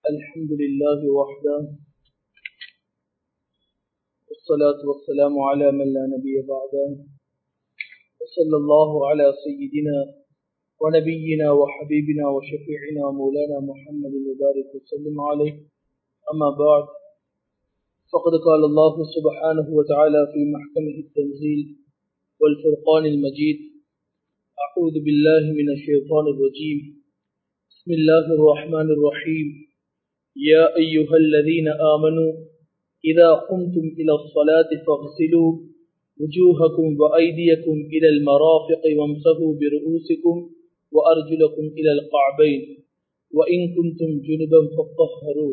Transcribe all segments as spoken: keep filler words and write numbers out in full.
الحمد لله وحده والصلاة والسلام على من لا نبي بعده وصلى الله على سيدنا ونبينا وحبيبنا وشفيعنا مولانا محمد وبارك وسلم عليه. أما بعد، فقد قال الله سبحانه وتعالى في محكمه التنزيل والفرقان المجيد: أعوذ بالله من الشيطان الرجيم، بسم الله الرحمن الرحيم. يا أيها الذين آمنوا إذا قمتم إلى الصلاة فاغسلوا وجوهكم وأيديكم إلى المرافق وامسحوا برؤوسكم وأرجلكم إلى الكعبين وإن كنتم جنبا فطهروا.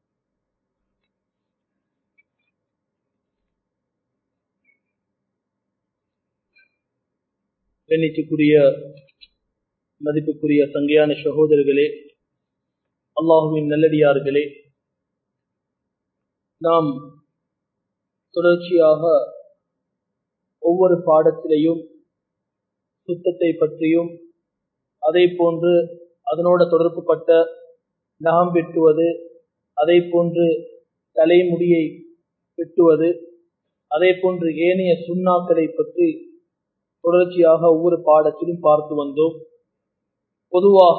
கண்ணியத்துக்குரிய மதிப்புக்குரிய சங்கையான சகோதரர்களே, அல்லாஹுவின் நல்லடியார்களே, நாம் தொடர்ச்சியாக ஒவ்வொரு பாடத்திலையும் சுத்தத்தை பற்றியும் அதே போன்று அதனோட தொடர்புபட்ட நகம் வெட்டுவது, அதே போன்று தலைமுடியை வெட்டுவது, அதே போன்று ஏனைய சுண்ணாக்களை பற்றி தொடர்ச்சியாக ஒவ்வொரு பாடத்திலும் பார்த்து வந்தோம். பொதுவாக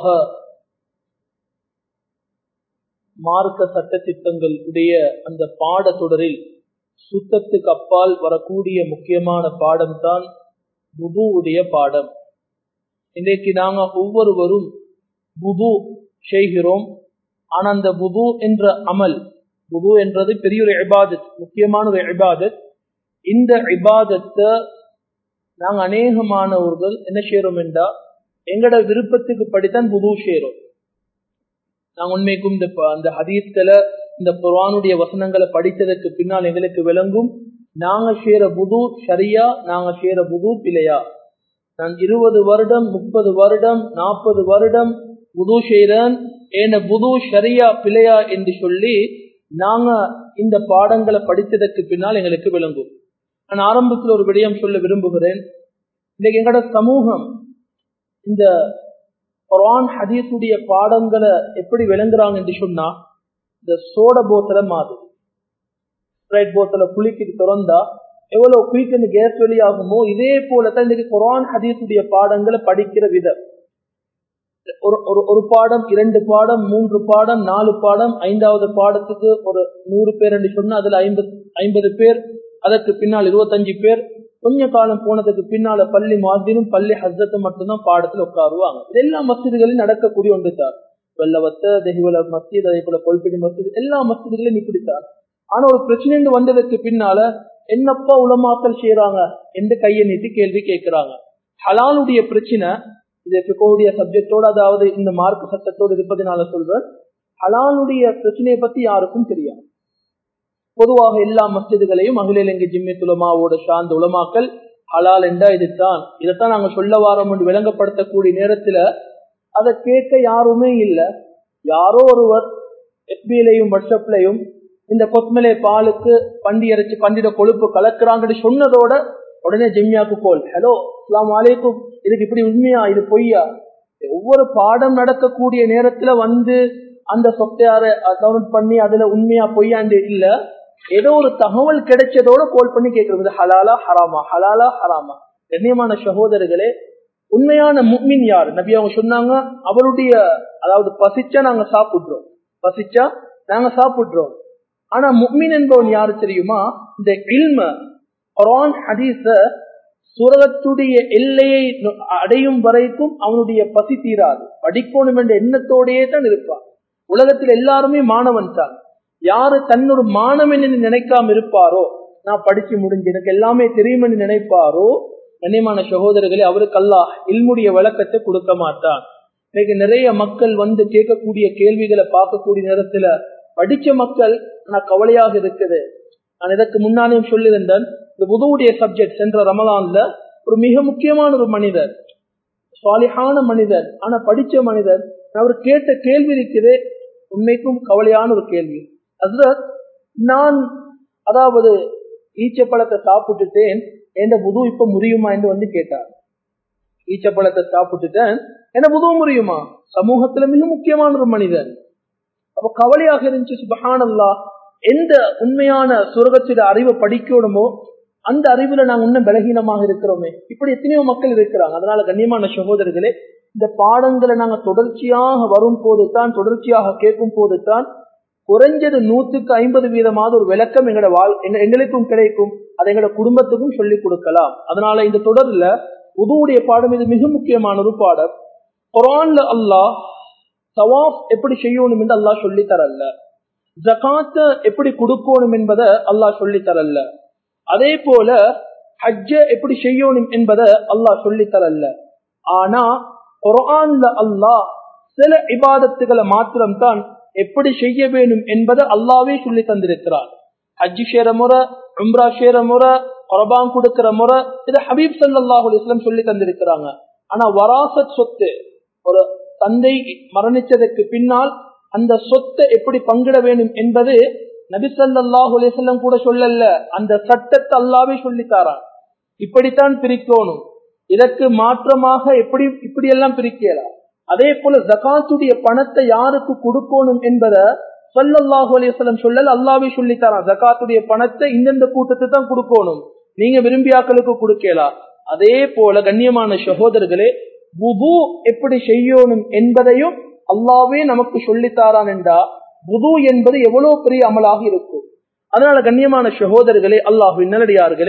மார்க்க சட்ட திட்டங்கள் உடைய அந்த பாடத்தொடரில் சுத்தத்துக்கு அப்பால் வரக்கூடிய முக்கியமான பாடம் தான் வுது உடைய பாடம். இன்றைக்கு நாங்க ஒவ்வொருவரும் வுது செய்கிறோம். ஆனா அந்த வுது என்ற அமல், வுது என்றது பெரிய ஒரு இபாதத், முக்கியமான ஒரு இபாதத். இந்த இபாதத்தை நாங்க அநேகமானவர்கள் என்ன செய்யறோம் என்றா, எங்கட விருப்பத்துக்கு படித்தான் வுது செய்யறோம். நாங்க உண்மைக்கும் இந்த அந்த ஹதீஸ்களை, இந்த குர்ஆனுடைய வசனங்களை படித்ததற்கு பின்னால் எங்களுக்கு விளங்கும், நாங்க செய்யற வுது சரியா, நாங்க செய்யற வுது பிழையா. நான் இருபது வருடம் முப்பது வருடம் நாற்பது வருடம் வுது செய்யறேன், ஏன வுது சரியா பிழையா என்று சொல்லி நாங்க இந்த பாடங்களை படித்ததற்கு பின்னால் எங்களுக்கு விளங்கும். நான் ஆரம்பத்தில் ஒரு விடயம் சொல்ல விரும்புகிறேன். இன்னைக்கு எங்கட சமூகம் இந்த குர்ஆன் ஹதீஸுடைய பாடங்களை எப்படி விளங்குறாங்க என்று சொன்னா, இந்த சோட போத்தல மாதிரி, ஸ்ப்ரைட் போத்தல குளிக்கிட்டு திறந்தா எவ்வளவு குயிக்கு கேஸ் வெளியாகுமோ, இதே போலதான் இன்னைக்கு குர்ஆன் ஹதீஸுடைய பாடங்களை படிக்கிற விதம். ஒரு ஒரு பாடம், இரண்டு பாடம், மூன்று பாடம், நாலு பாடம், ஐந்தாவது பாடத்துக்கு ஒரு நூறு பேர் என்று சொன்னா அதுல ஐம்பது ஐம்பது பேர், அதற்கு பின்னால் இருபத்தஞ்சு பேர், கொஞ்ச காலம் போனதுக்கு பின்னால பள்ளி மாதினும் பள்ளி ஹஸ்ரத்தும் மட்டும்தான் பாடத்தில் உட்காருவாங்க. இதெல்லாம் மஸ்ஜிதுகளில் நடக்கக்கூடிய ஒன்று தான். வெள்ளவத்த தெஹிவல மஸ்ஜித், அதே போல கொல்பிடி மஸ்ஜித், எல்லா மஸ்ஜிதுகளையும் இப்படித்தான். ஆனா ஒரு பிரச்சனை வந்ததுக்கு பின்னால என்னப்பா உலமாக்கல் செய்யறாங்க என்று கையை நீட்டி கேள்வி கேட்கிறாங்க. ஹலாலுடைய பிரச்சனை இது பிகோடைய சப்ஜெக்டோட, அதாவது இந்த மார்க் சட்டத்தோடு இருப்பதனால சொல்றேன். ஹலாலுடைய பிரச்சனையை பத்தி யாருக்கும் தெரியாது. பொதுவாக எல்லா மஸ்ஜிதுகளையும் அகில இலங்கை ஜிம்மியத் உலமாவோட சார்ந்த உலமாக்கல் ஹலால் என்றா இதுதான், இதைத்தான் நாங்க சொல்ல வாரோம் என்று விளங்கப்படுத்தக்கூடிய நேரத்துல அதை கேட்க யாருமே இல்லை. யாரோ ஒருவர் எஃபிலையும் வாட்ஸ்அப்லையும் இந்த கொத்மலை பாலுக்கு பண்டி அரைச்சு பண்டிட கொழுப்பு கலக்குறாங்கன்னு சொன்னதோட உடனே ஜிம்மியாக்கு கோல், ஹலோ அஸ்ஸலாமு அலைக்கும், இதுக்கு இப்படி உண்மையா இது பொய்யா? ஒவ்வொரு பாடம் நடக்கக்கூடிய நேரத்துல வந்து அந்த சொப்ட்வேரை டவுன்லோட் பண்ணி அதுல உண்மையா பொய்யாண்டு இல்ல, ஏதோ ஒரு தகவல் கிடைச்சதோட கோல் பண்ணி கேட்கறது ஹலாலா ஹராமா, ஹலாலா ஹராமா. கண்ணியமான சகோதரர்களே, உண்மையான முஃமின் யார்? நபி அவங்க சொன்னாங்க, அவருடைய அதாவது பசிச்சா நாங்க சாப்பிடுறோம், பசிச்சா நாங்க சாப்பிடுறோம். ஆனா முஃமின் என்பவன் யாரு தெரியுமா? இந்த இல்ம குர்ஆன் ஹதீஸ சுரகத்துடைய எல்லையை அடையும் வரைக்கும் அவனுடைய பசி தீராது. படிக்கணும் என்ற எண்ணத்தோடையே தான் இருப்பான். உலகத்தில் எல்லாருமே மாணவன் தான். யாரு தன்னொரு மாணவன் என்று நினைக்காம இருப்பாரோ, நான் படிச்சு முடிஞ்சு எனக்கு எல்லாமே தெரியும் என்று நினைப்பாரோ, கண்ணியமான சகோதரர்களே, அவருக்கு அல்லாஹ் இல்முடைய விளக்கத்தை கொடுக்க மாட்டான். இன்னைக்கு நிறைய மக்கள் வந்து கேட்கக்கூடிய கேள்விகளை பார்க்கக்கூடிய நேரத்துல படிச்ச மக்கள் ஆனா கவலையாக இருக்குது. நான் இதற்கு முன்னாலேயும் சொல்லியிருந்தேன், இந்த வுதுவுடைய சப்ஜெக்ட் சென்ற ரமலான்ல ஒரு மிக முக்கியமான ஒரு மனிதர், சாலிஹான மனிதர், ஆனா படிச்ச மனிதர், அவர் கேட்ட கேள்வி இருக்குது, உண்மைக்கும் கவலையான ஒரு கேள்வி. ஹஸ்ரத், நான் அதாவது ஈச்சப்பழத்தை சாப்பிட்டுட்டேன், என்ற வுது இப்ப முறியுமா என்று வந்து கேட்டார். ஈச்சப்பழத்தை சாப்பிட்டுட்டேன், என்ன வுது முறியுமா? சமூகத்துல மிக முக்கியமான ஒரு மனிதன், அப்ப கவலையாக இருந்துச்சு. சுப்ஹானல்லாஹ், எந்த உண்மையான சுரகத்தில அறிவை படிக்கணுமோ அந்த அறிவுல நாங்க இன்னும் பலகீனமாக இருக்கிறோமே. இப்படி எத்தனையோ மக்கள் இருக்கிறாங்க. அதனால கண்ணியமான சகோதரர்களே, இந்த பாடங்களை நாங்க தொடர்ச்சியாக வரும் போது தான், தொடர்ச்சியாக கேட்கும் போது தான் குறைஞ்சது நூற்றுக்கு ஐம்பது வீதமாவது ஒரு விளக்கம் எங்களோட வாழ் எங்களுக்கும் கிடைக்கும். அதை எங்களோட குடும்பத்துக்கும் சொல்லிக் கொடுக்கலாம். அதனால இந்த தொடர்ல உதுவுடைய பாடம் இது மிக முக்கியமான ஒரு பாடம். குர்ஆன்ல அல்லாஹ் தவாஃப் எப்படி செய்யணும் என்று அல்லாஹ் சொல்லி தரல, ஜகாத்த எப்படி கொடுக்கணும் என்பதை அல்லாஹ் சொல்லி தரல, அதே போல ஹஜ்ஜ எப்படி செய்யணும் என்பதை அல்லாஹ் சொல்லி தரல. ஆனா குர்ஆன்ல அல்லாஹ் சில இபாதத்துகளை மாத்திரம் தான் எப்படி செய்ய வேண்டும் என்பதை அல்லாஹ்வே சொல்லி தந்திருக்கிறார். ஹஜ் செய்யற முறை, உம்ரா செய்யற முறை, குர்பான் கொடுக்கிற முறை, இது ஹபீப் ஸல்லல்லாஹு அலைஹி வஸல்லம் சொல்லி தந்திருக்கிறாங்க. ஆனா வராசத் சொத்து, ஒரு தந்தை மரணிச்சதற்கு பின்னால் அந்த சொத்தை எப்படி பங்கிட வேண்டும் என்பது நபி ஸல்லல்லாஹு அலைஹி வஸல்லம் கூட சொல்லல, அந்த சட்டத்தை அல்லாஹ்வே சொல்லித்தாரான். இப்படித்தான் பிரிக்கணும், இதற்கு மாற்றமாக எப்படி இப்படி எல்லாம் பிரிக்கலாம். அதே போல ஜகாத்துடைய பணத்தை யாருக்கு கொடுக்கணும் என்பதை ஸல்லல்லாஹு அலைஹி வஸல்லம் சொல்லல, அல்லாஹ்வே சொல்லித்தாரான். ஜகாத்துடைய பணத்தை இந்தந்த கூட்டத்தை தான் கொடுக்கணும், நீங்க விரும்பியாக்களுக்கு கொடுக்கலாம். அதே போல கண்ணியமான சகோதரர்களே, வுது எப்படி செய்யணும் என்பதையும் அல்லாஹ்வே நமக்கு சொல்லித்தாரான் என்றா வுது என்பது எவ்வளவு பெரிய அமலாக இருக்கும். அதனால கண்ணியமான சகோதரர்களே, அல்லாஹ்வின் நல்லடியார்களே,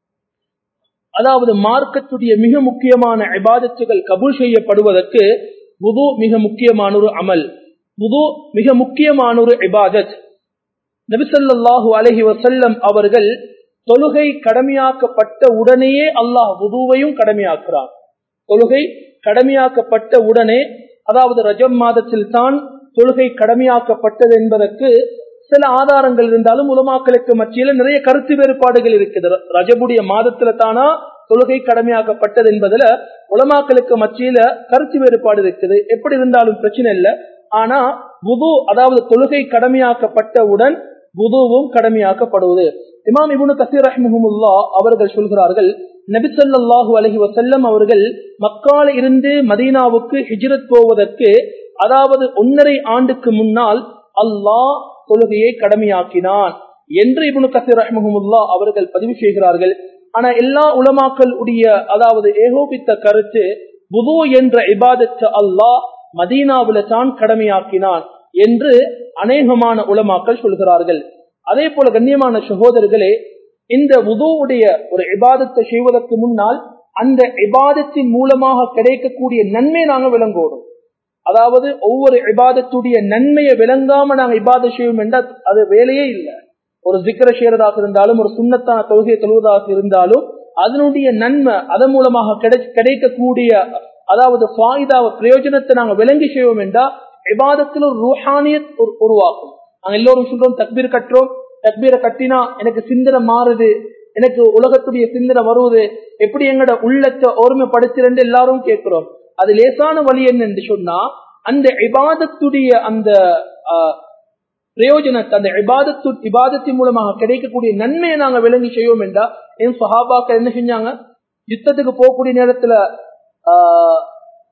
அதாவது மார்க்கத்துடைய மிக முக்கியமான இபாதத்துகள் கபூல் செய்யப்படுவதற்கு வுது மிக முக்கியமான ஒரு அமல், வுது மிக முக்கியமான ஒரு இபாதத். நபி ஸல்லல்லாஹு அலைஹி வஸல்லம் அவர்கள் தொழுகை கடமையாக்கப்பட்ட உடனேயே அல்லாஹ் வுதுவையும் கடமையாக்குறான். தொழுகை கடமையாக்கப்பட்ட உடனே, அதாவது ரஜப் மாதத்தில் தான் தொழுகை கடமையாக்கப்பட்டது என்பதற்கு சில ஆதாரங்கள் இருந்தாலும் உலமாக்களுக்கு மத்தியில நிறைய கருத்து வேறுபாடுகள் இருக்குது. ரஜபுடைய மாதத்துல தானா தொழுகை கடமையாக்கப்பட்டது என்பதுல உலமாக்களுக்கு மத்தியில கருத்து வேறுபாடு இருக்குது. எப்படி இருந்தாலும் பிரச்சனை இல்லை. ஆனா வுது, அதாவது தொழுகை கடமையாக்கப்பட்டவுடன் வுதுவும் கடமையாக்கப்படுவது. இமாம் இப்னு கஸீர் ரஹ்மஹுல்லாஹ் அவர்கள் சொல்கிறார்கள், நபி ஸல்லல்லாஹு அலைஹி வஸல்லம் அவர்கள் மக்கால இருந்து மதீனாவுக்கு ஹிஜ்ரத் போவதற்கு, அதாவது ஒன்னரை ஆண்டுக்கு முன்னால் அல்லாஹ் தொழுகையை கடமையாக்கினான் என்று இப்னு கஸீர் ரஹ்மஹுல்லாஹ் அவர்கள் பதிவு செய்கிறார்கள். ஆனா எல்லா உலமாக்கள் உடைய, அதாவது ஏகோபித்த கருத்து, வுது என்ற இபாதத்தை அல்லாஹ் மதீனாவில தான் கடமையாக்கினான் என்று அநேகமான உலமாக்கள் சொல்கிறார்கள். அதே போல கண்ணியமான சகோதரர்களே, இந்த வுதுவுடைய ஒரு இபாதத்தை செய்வதற்கு முன்னால் அந்த இபாதத்தின் மூலமாக கிடைக்கக்கூடிய நன்மை நாங்க விளங்கணும். அதாவது ஒவ்வொரு இபாதத்துடைய நன்மையை விளங்காம நாங்க இபாதத் செய்வோம் என்றால் அது வேலையே இல்லை. ஒரு ஜிக்ர செய்யறதாக இருந்தாலும், ஒரு சுன்னத்தான தொழுகை தொழுவதாக இருந்தாலும், அதனுடைய நன்மை அதன் மூலமாக கிடைக்கக்கூடிய, அதாவது ஃபாயிதாவை பிரயோஜனத்தை நாங்க விளங்கி செய்வோம் என்றால் இபாதத்தில் ஒரு ரூஹானியத் உருவாக்கும். நாங்க எல்லோரும் சொல்றோம், தக்பீர் கட்டுறோம், தக்பீரை கட்டினா எனக்கு சிந்தனை மாறுது, எனக்கு உலகத்துடைய சிந்தனை வருவது, எப்படி எங்கட உள்ளத்தை ஒருமைப்படுத்துறேன்னு எல்லாரும் கேட்கிறோம். அது லேசான வழி என்னன்னு சொன்னா, அந்த இபாதத்துடைய அந்த பிரயோஜனத்தை, அந்த இபாதத்து இபாதத்தின் மூலமாக கிடைக்கக்கூடிய நன்மையை நாங்க விளங்கி செய்வோம் என்றா, என் சஹாபாக்கள் என்ன செஞ்சாங்க, யுத்தத்துக்கு போகக்கூடிய நேரத்துல ஆஹ்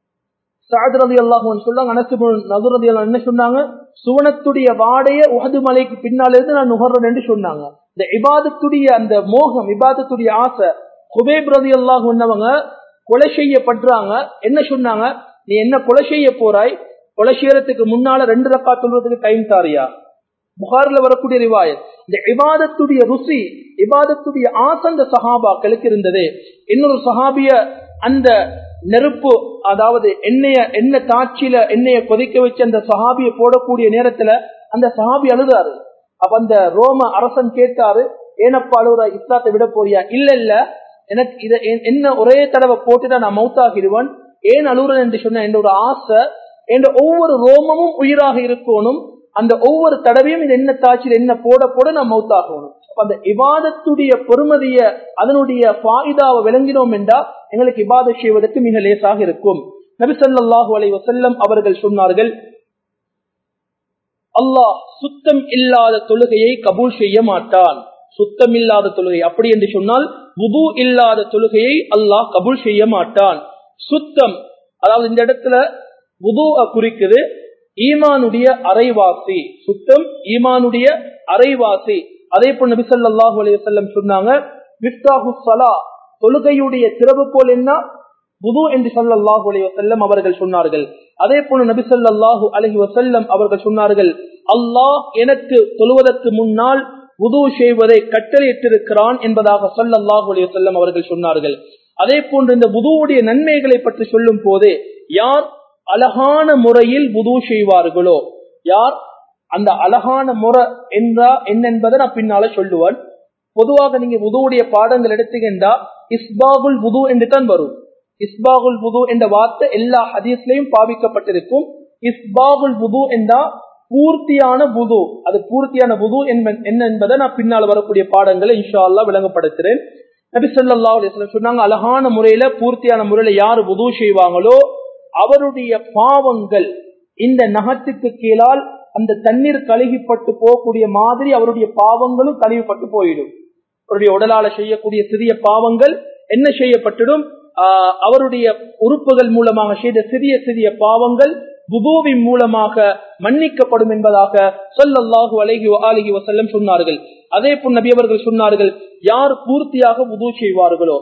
சஅத் ரலியல்லாஹு அன்ஹு சொல்றாங்க, அனஸ் இப்னு நதுர் ரலியல்லாஹு என்ன சொன்னாங்க, சுவனத்துடைய வாடைய உஹது மலைக்கு பின்னால இருந்து நான் நுகர்றேன் என்று சொன்னாங்க. இந்த இபாதத்துடைய அந்த மோகம், இபாதத்துடைய ஆசை. குபைப் ரலியல்லாஹு அன்ஹு கொலை செய்யப்படுறாங்க. என்ன சொன்னாங்க, நீ என்ன கொலை செய்ய போறாய், கொலை செய்யறதுக்கு முன்னால ரெண்டு ரக்காத் சொல்றதுக்கு டைம் தாரியா? புகாரில் வரக்கூடிய ரிவாயத். இந்த இபாதத்துடைய ருசி, இபாதத்துடைய ஆசை அந்த சஹாபாக்களுக்கு இருந்தது. இன்னொரு சஹாபிய அந்த நெருப்பு, அதாவது எண்ணெய எண்ணெய் தாட்சியில எண்ணெய கொதிக்க வச்சு அந்த சஹாபியை போடக்கூடிய நேரத்துல அந்த சஹாபி அழுதாரு. அப்ப அந்த ரோம அரசன் கேட்டாரு, ஏனப்பா அழுகுற, இஸ்லாத்தை விட போறியா? இல்ல இல்ல, எனக்கு இத என்ன ஒரே தடவை போட்டுதான் நான் மௌத்தாகிடுவேன். ஏன் அழுகுறேன் என்று சொன்ன, என்னோட ஆசை, என்ற ஒவ்வொரு ரோமமும் உயிராக இருக்கணும், அந்த ஒவ்வொரு தடவையும் இந்த எண்ணெய் தாட்சியில் என்ன போட போட நான் மௌத்தாகணும். அந்த இபாதத்துடைய பொறுமதிய, அதனுடைய ஃபாயிதாவை விளங்கினோம் என்றா எங்களுக்கு இபாதத் செய்வதற்கு மிக லேசாக இருக்கும். நபி ஸல்லல்லாஹு அலைஹி வஸல்லம் அவர்கள் சொன்னார்கள், அல்லாஹ் சுத்தம் இல்லாத தொழுகையை கபூல் செய்ய மாட்டான். சுத்தம் இல்லாத தொழுகை, அப்படி என்று சொன்னால் வுது இல்லாத தொழுகையை அல்லாஹ் கபூல் செய்ய மாட்டான். சுத்தம், அதாவது இந்த இடத்துல வுதுவை குறிக்குது. ஈமானுடைய அரைவாசி. சுத்தம் ஈமானுடைய அரைவாசி. அதே போல் நபி ஸல்லல்லாஹு அலைஹி வஸல்லம் சொன்னாங்க, மிஃப்தாஹு ஸலா, தொழுகையுடைய திறவுகோல் என்ன? வுது என்று ஸல்லல்லாஹு அலைஹி வஸல்லம் அவர்கள் சொன்னார்கள். அதே போல நபி ஸல்லல்லாஹு அலைஹி வஸல்லம் அவர்கள் சொன்னார்கள், அல்லாஹ் எனக்கு தொழுவதற்கு முன்னால் வுது செய்வதை கட்டளையிட்டிருக்கிறான் என்பதாக ஸல்லல்லாஹு அலைஹி வஸல்லம் அவர்கள் சொன்னார்கள். அதே போன்று இந்த வுதுவுடைய நன்மைகளை பற்றி சொல்லும் போது, யார் அழகான முறையில் வுது செய்வார்களோ, யார் அந்த அழகான முறை என்றா என்ன என்பதை நான் பின்னால சொல்லுவேன். பொதுவாக நீங்க வுதுவுடைய பாடங்கள் எடுத்துக்கின்றா இஸ்பாகுல் வுது என்று தான் வரும். இஸ்பாகுல் வுது என்ற வார்த்தை எல்லா ஹதீஸ்லயும் பாவிக்கப்பட்டிருக்கும். இஸ்பாகுல் வுது என்றா பூர்த்தியான வுது. அது பூர்த்தியான வுது என்ன என்பதை நான் பின்னால் வரக்கூடிய பாடங்களை இன்ஷா அல்லாஹ் விளங்கப்படுத்துறேன். நபி ஸல்லல்லாஹு அலைஹி வஸல்லம் சொன்னாங்க, அழகான முறையில பூர்த்தியான முறையில யார் வுது செய்வாங்களோ அவருடைய பாவங்கள் இந்த நகத்துக்கு கீழால் அந்த தண்ணீர் கழுகிப்பட்டு போகக்கூடிய மாதிரி அவருடைய பாவங்களும் கழுவிப்பட்டு போயிடும். அவருடைய உடலால செய்யக்கூடிய சிறிய பாவங்கள் என்ன செய்யப்பட்டிடும்? அவருடைய உறுப்புகள் மூலமாக செய்த சிறிய சிறிய பாவங்கள் வுதுவின் மூலமாக மன்னிக்கப்படும் என்பதாக ஸல்லல்லாஹு அலைஹி வஆலிஹி வஸல்லம் சொன்னார்கள். அதே போல் நபி அவர்கள் சொன்னார்கள், யார் பூர்த்தியாக வுது செய்வார்களோ,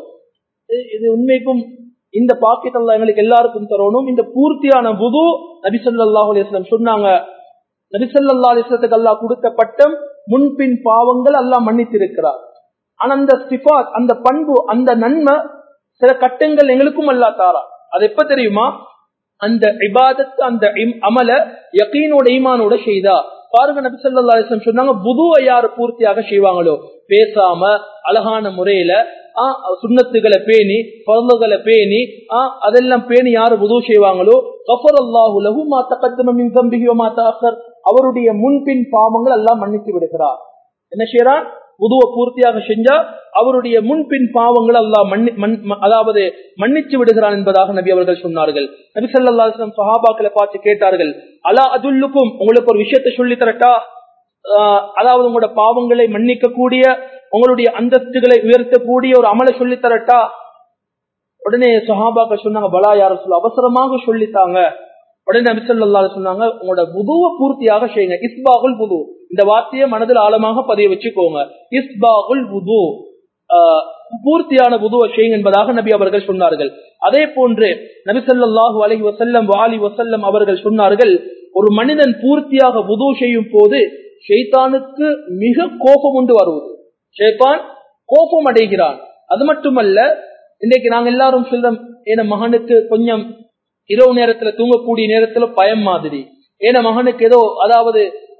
இது உண்மைக்கும் இந்த பாக்கியத்தை அல்லாஹ் எங்களுக்கு எல்லாருக்கும் தரணும். இந்த பூர்த்தியான வுது நபி ஸல்லல்லாஹு அலைஹி வஸல்லம் சொன்னாங்க, நபி ஸல்லல்லாஹு அலைஹி வஸல்லத்துக்கு அல்லாஹ் கொடுத்த பட்டம் முன்பின் பாவங்கள் அல்லாஹ் மன்னித்திருக்கிறார். ஆனா அந்த சிஃபாத், அந்த பண்பு, அந்த நன்மை சில கட்டங்கள் எங்களுக்கும் அல்லாஹ் தாரா. அது எப்ப தெரியுமா? அந்த இபாதத், அந்த அமல யகீனோட ஈமானோட செய்தா. பாருங்க, நபி ஸல்லல்லாஹு அலைஹி வஸல்லம் சொன்னாங்க, வுதுவை யார் பூர்த்தியாக செய்வாங்களோ, பேசாம அழகான முறையில சுன்னத்துகளை பேணி ஃபர்துகளை பேணி அதெல்லாம் பேணி யாரு வுது செய்வாங்களோ, கஃபரல்லாஹு லஹு மா தகத்தம மின் தம்பிஹி வ மா தஅக்கர், அவருடைய முன்பின் பாவங்கள் அல்லாஹ் மன்னித்து விடுகிறார். என்ன செய்யறான்? வுதுவை பூர்த்தியாக செஞ்சா அவருடைய முன்பின் பாவங்கள் அல்லாஹ் மன்னி அதாவது மன்னிச்சு விடுகிறான் என்பதாக நபி அவர்கள் சொன்னார்கள். நபி ஸல்லல்லாஹு அலைஹி வஸல்லம் சஹாபாக்களை பார்த்து கேட்டார்கள், அலா அதுல்லுக்கும், உங்களுக்கு ஒரு விஷயத்தை சொல்லி தரட்டா? அதாவது உங்களோட பாவங்களை மன்னிக்க கூடிய, உங்களுடைய அந்தஸ்துகளை உயர்த்தக்கூடிய ஒரு அமலை சொல்லி தரட்டா? உடனே சஹாபாக்கள் சொன்னாங்க, பலா யா ரசூல், அவசரமாக சொல்லித்தாங்க. உடனே நபி ஸல்லல்லாஹு அலைஹி வஸல்லம் சொன்னாங்க, உங்களோட வுதுவை பூர்த்தியாக செய்யுங்க. இஸ்பாகுல் வுது, இந்த வார்த்தையை மனதில் ஆழமாக பதிய வச்சுக்கோங்க. இஸ்பாகுல் வுது, பூர்த்தியான வுதுவை செய்யுங்க என்பதாக நபி அவர்கள் சொன்னார்கள். அதே போன்று நபி ஸல்லல்லாஹு அலைஹி வஸல்லம் வாலி வஸல்லம் அவர்கள் சொன்னார்கள், ஒரு மனிதன் பூர்த்தியாக வுது செய்யும் போது ஷைத்தானுக்கு மிக கோபம் உண்டு வருவது. ஷைத்தான் கோபம் அடைகிறான். அது மட்டுமல்ல, இன்றைக்கு நாங்க எல்லாரும் சொல்றோம், என் மகனுக்கு கொஞ்சம் இரவு நேரத்துல தூங்கக்கூடிய நேரத்துல பயம் மாதிரி, ஏன மகனுக்கு ஏதோ அதாவது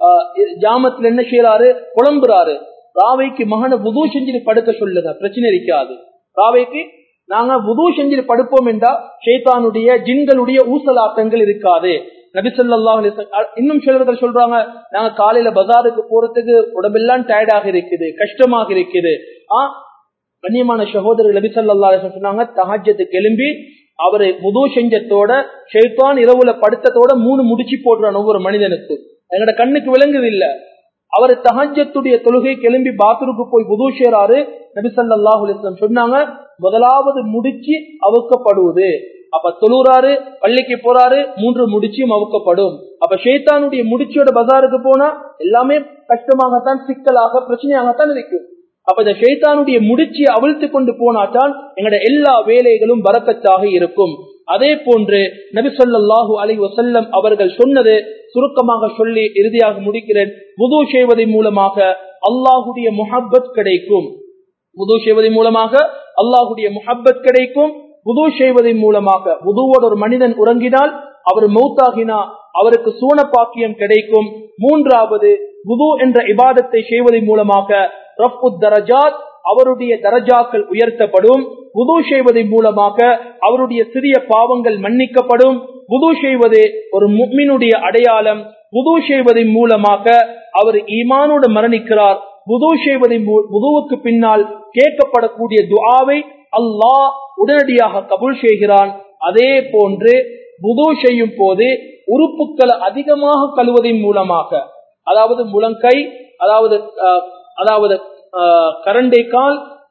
ஜாமத்துல என்ன செய்யறாரு, குழம்புறாரு. ராவைக்கு மகனை வுது செஞ்சுட்டு படுக்க சொல்லுங்க, பிரச்சனை இருக்காது. ராவைக்கு நாங்க வுது செஞ்சுட்டு படுப்போம் என்றா ஷைத்தானுடைய ஜின்களுடைய ஊசலாட்டங்கள் இருக்காது. நபி ஸல்லல்லாஹு அலைஹி வஸல்லம் இன்னும் சிலர்கள் சொல்றாங்க, நாங்க காலையில பஜாருக்கு போறதுக்கு உடம்பெல்லாம் டயர்டாக இருக்குது, கஷ்டமாக இருக்குது. ஆஹ் கண்ணியமான சகோதரர், நபி ஸல்லல்லாஹு அலைஹி வஸல்லம் சொன்னாங்க, தஹஜ்ஜுக்கு எழும்பி அவரை வுது செஞ்சத்தோட ஷைத்தான் இரவுல படுத்தத்தோட மூணு முடிச்சு போடுறான் ஒவ்வொரு மனிதனுக்கு. எங்கட கண்ணுக்கு விளங்குது இல்ல. அவர் தஹஜ்ஜுடைய தொழுகை கிளம்பி பாத்ரூமுக்கு போய் வுது செய்றாரு. நபி ஸல்லல்லாஹு அலைஹி வஸல்லம் சொன்னாங்க, முதலாவது முடிச்சு அவுக்கப்படுவது. அப்ப தொழுறாரு, பள்ளிக்கு போறாரு, மூன்று முடிச்சியும் அவுக்கப்படும். அப்ப ஷைத்தானுடைய முடிச்சோட பஜாருக்கு போனா எல்லாமே கஷ்டமாகத்தான், சிக்கலாக, பிரச்சனையாகத்தான் இருக்கும். அப்ப இந்த ஷைத்தானுடைய முடிச்சியை அவிழ்த்து கொண்டு போனாதான் எங்களுடைய எல்லா வேலைகளும் பரக்கத்தாக இருக்கும். அதே போன்று நபி ஸல்லல்லாஹு அலைஹி வஸல்லம் அவர்கள் சொன்னது சுருக்கமாக சொல்லி இறுதியாக முடிக்கிறேன். வுது செய்வதன் மூலமாக அல்லாஹ்வுடைய முஹப்பத் கிடைக்கும். வுது செய்வதன் மூலமாக அல்லாஹ்வுடைய முஹப்பத் கிடைக்கும். வுது செய்வதன் மூலமாக, வுதுவோடு ஒரு மனிதன் உறங்கினால், அவர் மௌத்தாகினா அவருக்கு சூன பாக்கியம் கிடைக்கும். மூன்றாவது, வுது என்ற இபாதத்தை செய்வதன் மூலமாக ரஃபுத் தரஜாத், அவருடைய தரஜாக்கள் உயர்த்தப்படும். வுது செய்வதன் மூலமாக அவருடைய சிறிய பாவங்கள் மன்னிக்கப்படும். வுது செய்வது ஒரு முஃமினுடைய அடையாளம். வுது செய்வதன் மூலமாக அவர் ஈமானோடு மரணிக்கிறார். வுது செய்வதன் வுதுவுக்கு பின்னால் கேட்கப்படக்கூடிய துஆவை அல்லாஹ் உடனடியாக கபூல் செய்கிறான். அதே போன்று வுது செய்யும் போது உறுப்புக்களை அதிகமாக கழுவதன் மூலமாக, அதாவது முழங்கை, அதாவது அதாவது கரண்டை கால்,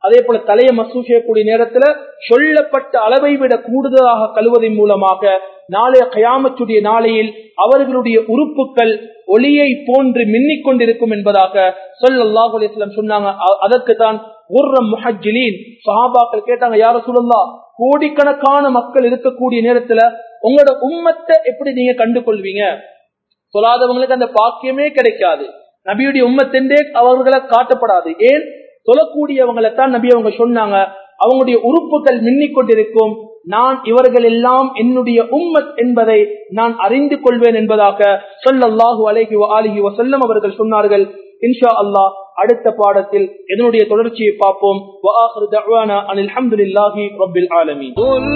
அதே போல தலையை மசூ செய்யக்கூடிய நேரத்துல சொல்லப்பட்ட அளவை விட கூடுதலாக கழுவதன் மூலமாக நாளைய கயாமத்துடைய நாளையில் அவர்களுடைய உறுப்புகள் ஒளியை போன்று மின்னிக் கொண்டிருக்கும் என்பதாக ஸல்லல்லாஹு அலைஹி வஸல்லம் சொன்னாங்க. அதற்கு தான் குர்ரம் முஹஜ்ஜிலீன் சஹாபாக்கள் கேட்டாங்க, யா ரசூலல்லாஹ், கோடிக்கணக்கான மக்கள் இருக்கக்கூடிய நேரத்துல உங்களோட உம்மத்தை எப்படி நீங்க கண்டு கொள்வீங்க? சொல்லாதவங்களுக்கு அந்த பாக்கியமே கிடைக்காது. நபியுடைய உம்மத்தென்றே அவர்களை காட்டப்படாது. ஏன்? சொல்லக்கூடியவங்களை தான் நபி அவங்க சொன்னாங்க, அவங்களுடைய உறுப்புகள் மின்னிக் கொண்டிருக்கும், நான் இவர்கள் எல்லாம் என்னுடைய உம்மத் என்பதை நான் அறிந்து கொள்வேன் என்பதாக ஸல்லல்லாஹு அலைஹி வஆலிஹி வஸல்லம் அவர்கள் சொன்னார்கள். இன்ஷா அல்லாஹ் அடுத்த பாடத்தில் இதனுடைய தொடர்ச்சியை பார்ப்போம். வ ஆகிரு தஅவானா அனில் ஹம்துலில்லாஹி ரப்பில் ஆலமீன்.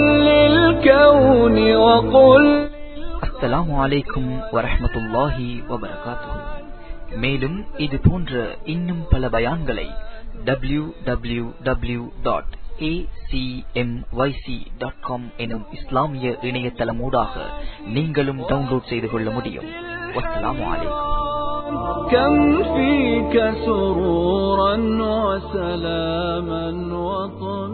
அஸ்ஸலாமு அலைக்கும் வரஹ்மத்துல்லாஹி வபரகாத்துஹு. மேலும் இது போன்ற இன்னும் பல பயான்களை W W W dot A C M Y C dot com எனும் இஸ்லாமிய இணையதளமூடாக நீங்களும் டவுன்லோட் செய்து கொள்ள முடியும். வஸ்ஸலாமு அலைக்கும். كم فيك سرورا وسلاما وطمئنانا